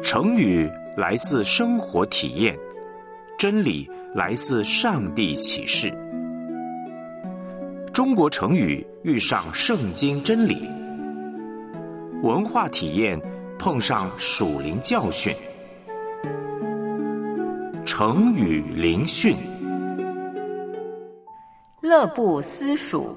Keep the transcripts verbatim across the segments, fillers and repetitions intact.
成语来自生活体验，真理来自上帝启示。中国成语遇上圣经真理，文化体验碰上属灵教训。成语灵训。 乐不思蜀。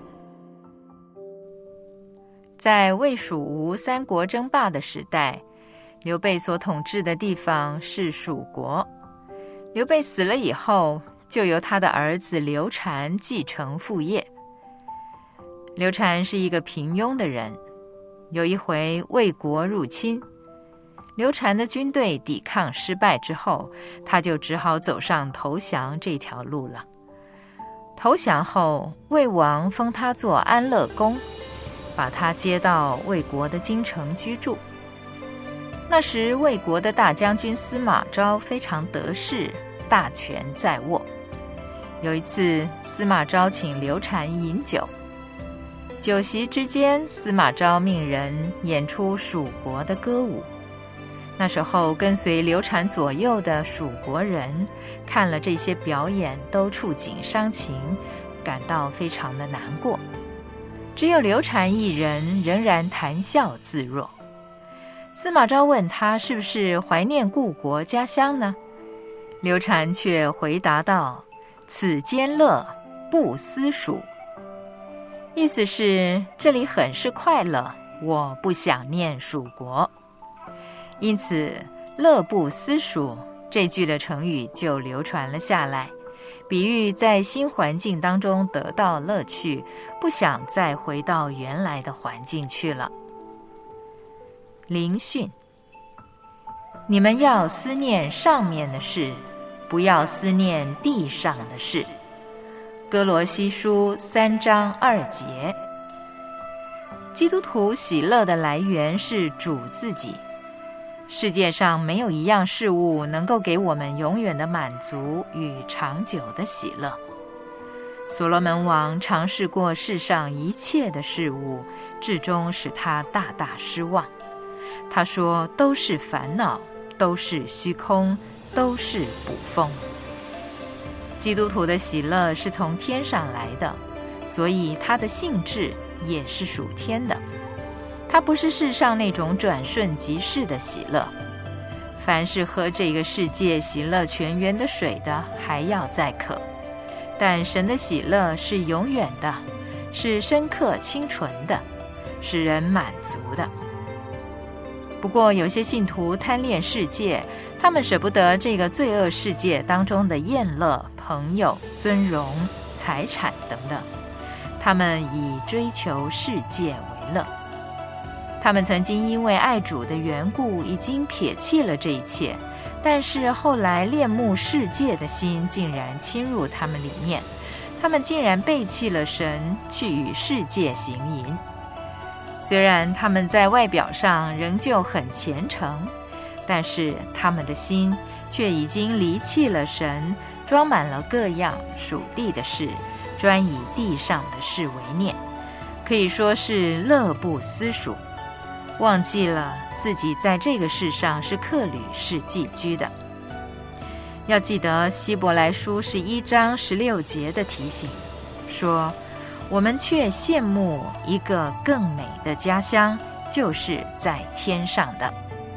在魏蜀吴三国争霸的时代，刘备所统治的地方是蜀国。刘备死了以后，就由他的儿子刘禅继承父业。刘禅是一个平庸的人，有一回魏国入侵，刘禅的军队抵抗失败之后，他就只好走上投降这条路了。投降后，魏王封他做安乐公，把他接到魏国的京城居住。那时魏国的大将军司马昭非常得势，大权在握。有一次，司马昭请刘禅饮酒，酒席之间，司马昭命人演出蜀国的歌舞。那时候跟随刘禅左右的蜀国人看了这些表演，都触景伤情，感到非常的难过。只有刘禅一人仍然谈笑自若。司马昭问他是不是怀念故国家乡呢？刘禅却回答道：此间乐，不思蜀。意思是这里很是快乐，我不想念蜀国。因此乐不思蜀这句的成语就流传了下来，比喻在新环境当中得到乐趣，不想再回到原来的环境去了。灵训。你们要思念上面的事，不要思念地上的事。哥罗西书三章二节。基督徒喜乐的来源是主自己。世界上没有一样事物能够给我们永远的满足与长久的喜乐。所罗门王尝试过世上一切的事物，至终使他大大失望。他说，都是烦恼，都是虚空，都是捕风。基督徒的喜乐是从天上来的，所以他的性质也是属天的。它不是世上那种转瞬即逝的喜乐。凡是喝这个世界喜乐泉源的水的，还要再渴。但神的喜乐是永远的，是深刻清纯的，使人满足的。不过有些信徒贪恋世界，他们舍不得这个罪恶世界当中的宴乐、朋友、尊荣、财产等等，他们以追求世界为乐。他们曾经因为爱主的缘故已经撇弃了这一切，但是后来恋慕世界的心竟然侵入他们里面，他们竟然背弃了神，去与世界行淫。虽然他们在外表上仍旧很虔诚，但是他们的心却已经离弃了神，装满了各样属地的事，专以地上的事为念，可以说是乐不思蜀，忘记了自己在这个世上是客旅，是寄居的。要记得希伯来书十一章十六节的提醒，说我们却羡慕一个更美的家乡，就是在天上的。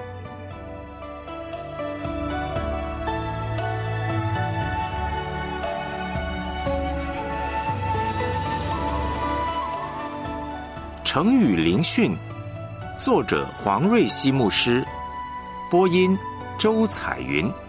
成语灵训，作者黄瑞希牧师，播音周彩云。